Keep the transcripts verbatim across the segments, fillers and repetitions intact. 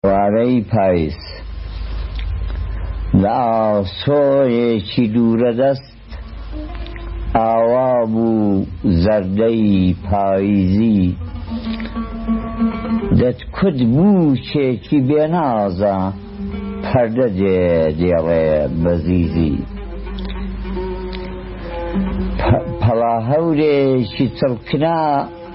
وارەی پاییز لە ئاسۆیەکی دوورەدەست ئاوا بوو زەردەی پاییزی دەتکوت بووچێکی بێنازە پەردە دێ دێڕێ بەزیزی پەڵا هەورێکی چڵکنا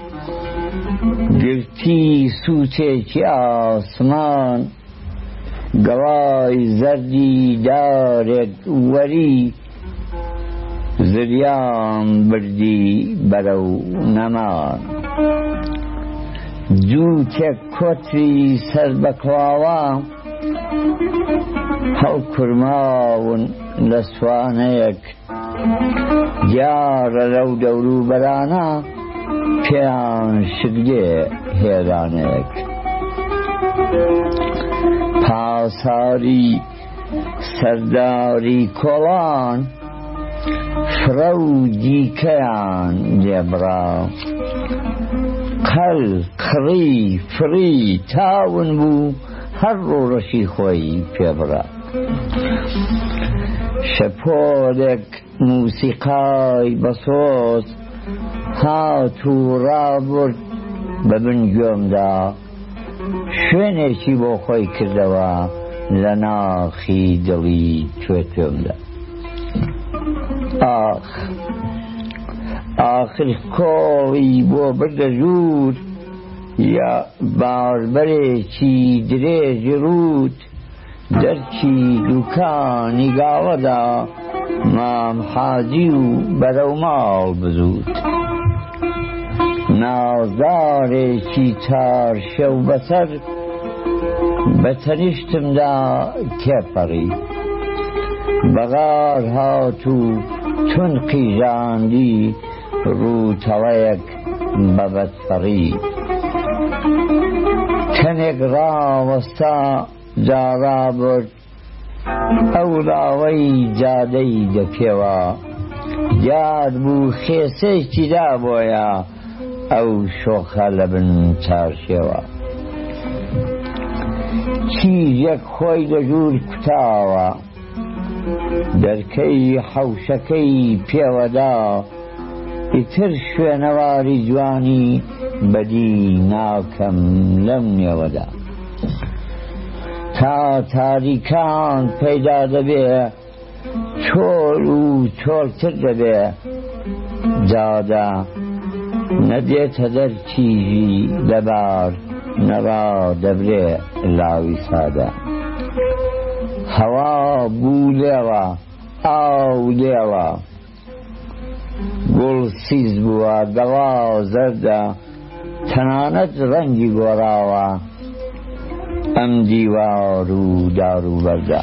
گرتی سووتێکی ئاسمان گەڵای زەردی دارێک وەری زریان بردی بەرەو نەمان جووتێک کۆتری سەر بە کڵاوە هەڵکورماون لە سوانەیەک دیارە لەو دەوروبەرانە پێیان شگدێ هێرانێک پاساری سەرداری کۆڵان فرە و دیکەیان لێبڕا قەل قڕی فڕی تاون بوو هەر ڕۆڕەشی خۆی پێبڕا شەپۆلێک موسیقای بەسۆز هات و ڕابرد بە بن گوێمدا شوێنێکی بۆ خۆی کردەوە لە ناخی دڵی توێتێمدا ئاخ ئاخر کۆڵی بۆ بردە ژوور یا باربەرێکی درێژی ڕوود دەرچی دووکانی گاوەدا مام حاجی و بەرەو ماڵ بزوت نازدارێکی چارشەو بەسەر بە تەنیشتمدا تێپەڕی بەغار هات و چون قیژاندی ڕووتەڵەیەک بە بەدفەڕی کەنێک ڕاوەستا جا ڕابرد ئەو لاوەی جادەی دەپێوە دیار بوو خێسەیەکی دابۆیە ئەو شۆخە لە بن چارشێوە کیژێک خۆی لە ژوور کوتاوە دەرکەی حەوشەکەی پێوەدا ئیتر شوێنەواری جوانی بەدی ناکەم لەم نێوەدا تا تاریکان پەیدا دەبێ چۆل و چۆلتر دەبێ جادە نەدێتە دەرچیژی لەبار نەڕا دەبرێ لاوی سادە هەوا بوو لێوە ئاو لێوە گوڵ سیز بووە گەڵا زەردە تەنانەت ڕەنگی گۆڕاوە ئەم دیوار و داروبەردە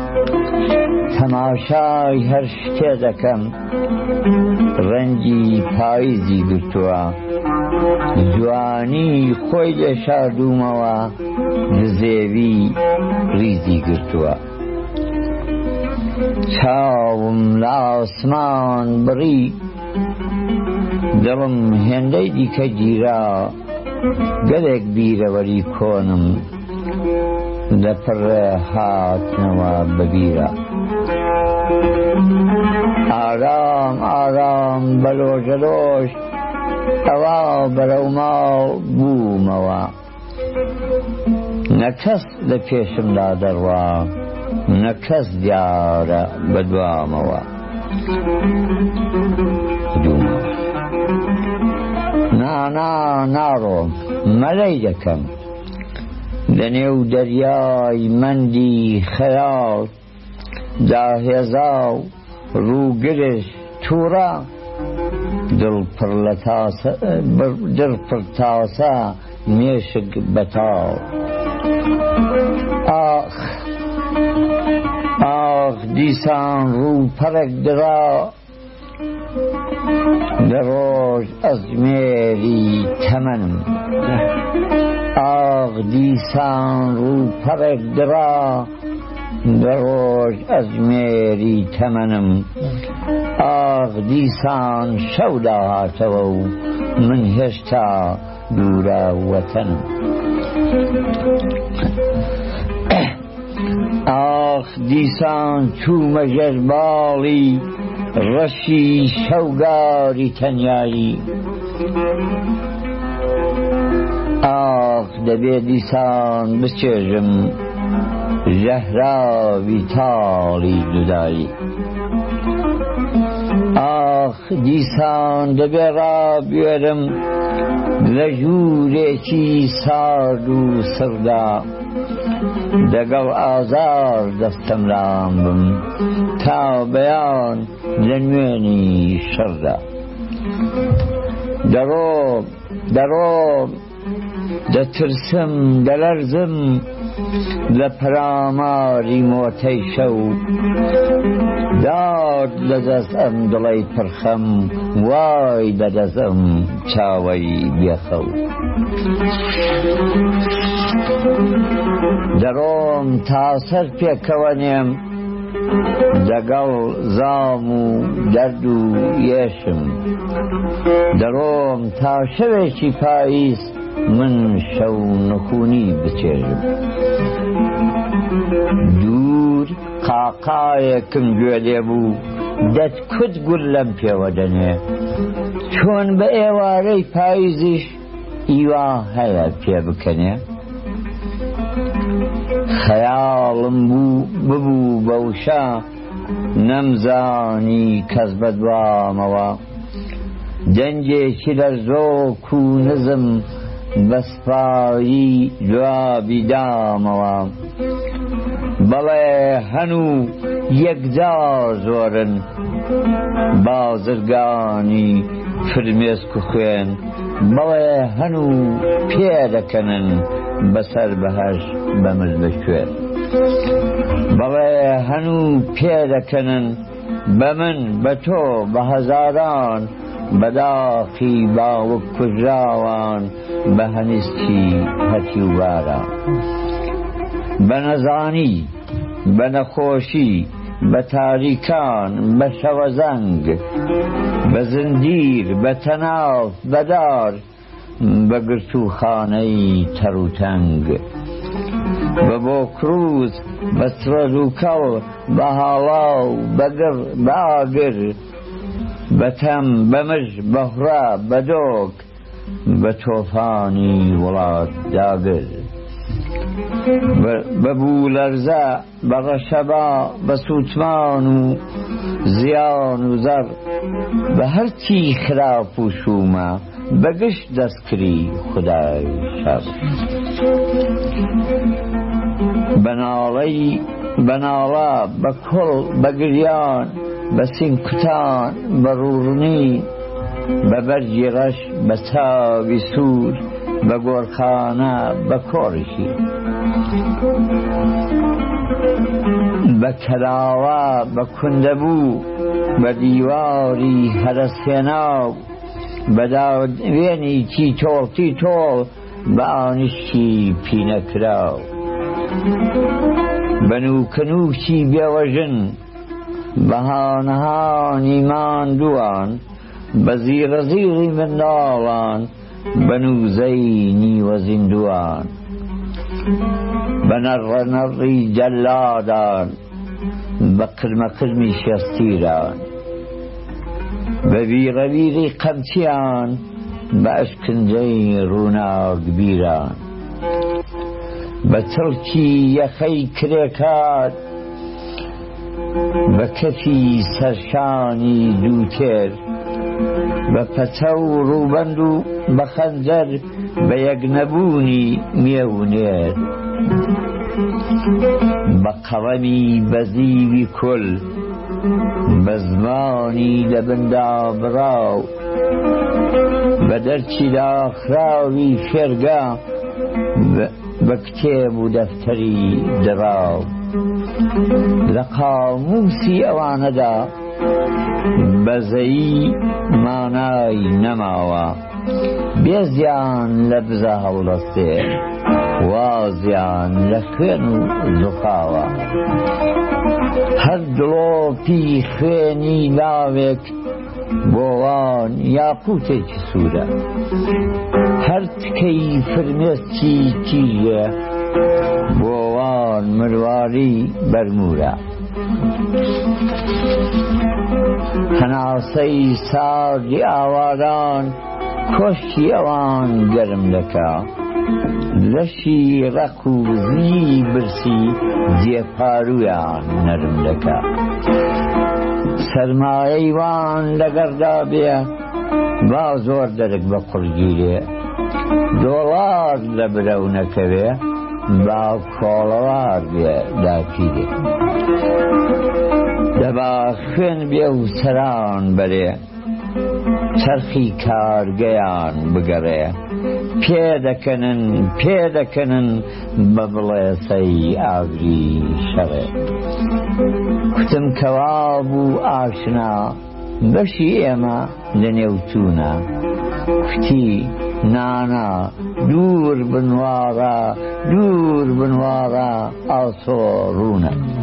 تەماشای هەر شتێ دەکەم ڕەنگی پاییزی گرتووە جوانی خۆی لێ شاردوومەوە نزێوی ریزی گرتووە چاوم لە ئاسمان بڕی دڵم هێندەی دیکە گیرا گەلێک بیرەوەری کۆنم لەپڕێ هاتنەوە بەبیرە ئارام ئارام بەلۆژەلۆژ ئەوا بەرەو ماڵ بوومەوە نەکەس لە پێشمدا دەڕوا نەکەس دیارە بەدوامەوە دوومەوە نانا ناڕۆم مەلەی دەکەم لە نێو دەریای مەندی خەیاڵ داهێزا و ڕووگرش تووڕە دڵ پڕ تاسە مێشک بەتاڵ ئاخ ئاخ دیسان ڕوو پەرێک درا لە ڕۆژ ئەزمێری تەمەنم ئاخ دیسان ڕوو پەرێک درا لە ڕۆژ ئەزمێری تەمەنم ئاخ دیسان شەو داهاتەوە و من هێشتا دوورە وەتەنم. ئاخ دیسان چوومە ژێر باڵی ڕەشی شەوگاری تەنیایی. ئاخ دەبێ دیسان بچێژم ژەهراوی تاڵی جودایی. ئاخ دیسان دەبێ ڕابوێرم لە ژوورێکی سارد و سڕدا، دەگەڵ ئازار دەستەمران بم تا بەیان لە نوێنی شەڕدا. دەڕۆم دەڕۆم دەترسم دەلەرزم لە پەراماری مۆتەی شەو، داد لەدەستم دڵەی پرخەم وای دەدەزم چاوەی بێخەو. دەڕۆم تا سەر پێکەوەنێم دەگەڵ زام و دەرد و یێشم، دەڕۆم تا شەوێکی پاییز من شەو نخوونی بچێژم. دوور قاقایەکم گوێ لێ بوو دەتکوت گول لەم پێوە دەنێ، چۆن بە ئێوارەی پاییزیش ئیوا هەیە پێ بکەنێ. خەیاڵم بوو ببوو بەوشە نەمزانی کەس بەدوامەوە، دەنجێکی لە زۆک و نزم بەسپایی جوابی دامەوە. بەڵێ هەنوو یەکجار زۆرن بازرگانی فرمێسک و خوێن، بەڵێ هەنوو پێ دەکەنن بەسەر بەهەش بەمرد بە کوێن. بەڵێ هەنوو پێ دەکەنن بە من بە تۆ بە هەزاران، بەداخی باوک کوژراوان بە هەنیستی هەتی و باران. بە نەزانی بە نەخۆشی بە تاریکان بە شەوەزەنگ، بە زندیر بە تەناو بەدار، بە گرتوخانەی تەڕ و تەنگ، بە بۆکروس بە ترەز و کەڵ بە هاڵاو بەگر بە ئاگر، بە تەم بە مژ بە هوڕە بە دۆک، بە تۆفانی وڵات داگر، بە بوولەرزە بە ڕەشەبا بە سووتمان و زیان و زەر، بە هەرچی خراپ و شومە بە گشت دەستکری خودای شەڕ. بەناڵەی بەناڵە بە کوڵ بە گریان بە سینکوتان بە ڕوڕنی، بە بەرجی ڕەش بە چاوی سوور، بە گۆرخانە بە کۆڕشی، بە کەلاوە بە کوندەبوو، بە دیواری هەرەسێناو، بە داوێنێکی تۆڵتی تۆڵ بە ئانیشتی پینەکراو، بە نوکەنووکی بێوەژن بە هانەهانی ماندووان، بە زیرەزیری منداڵان بە نووزەی نیوە زیندوان، بە نەڕەنەڕی جەلادان بە قرمەقرمی شێستیران، بە بیرەبیری قەمچیان بە ئەشکنجەی ڕووناکبیران، بە تڵکی یەخەی کرێکات بە کەفی سەرشانی دووتێر، بە پەچە و ڕووبەند و بە خەنجەر بە یەکنەبوونی مێونێر، بە قەڵەمی بەزیوی کول بە زمانی لە بندا بڕاو، بە دەرچی داخراوی فێرگا بە کتێب و دەفتەری دراو، لە قاموسی ئەوانەدا بەزەیی مانای نەماوە، بێزیان لە بزە هەڵدەستێ وازیان لە خوێن و زوقاوە. هەر دڵۆپی خوێنی لاوێک بۆوان یاقوتێکی سوورە، هەر تکەی فرمێسکی تیژە بۆوان مرواری بەرمورە هەناسەی ساردی ئاوادان کۆشتی ئەوان گەرم دەکا لەشی ڕەق و زی برسی جێپارویان نەرم دەکا سەرمایەی وان لەگەڕدا بێ با زۆر دەرک بە قورگیرێ دۆڵار لە برەو نەکەوێ با کۆڵەوار بێ داپیرێ دەبا خوێن بێ و سەران بەرێ چەرخی کارگەیان بگەڕێ پێدەکەنن پێدەکەنن بە بڵێسەی ئاگری شەڕێ کوتم کەوا بوو ئاشنا بەشی ئێمە لە نێوچوونە کوتی نانا دوور بنوارە دوور بنوارە ئاسۆ ڕوونە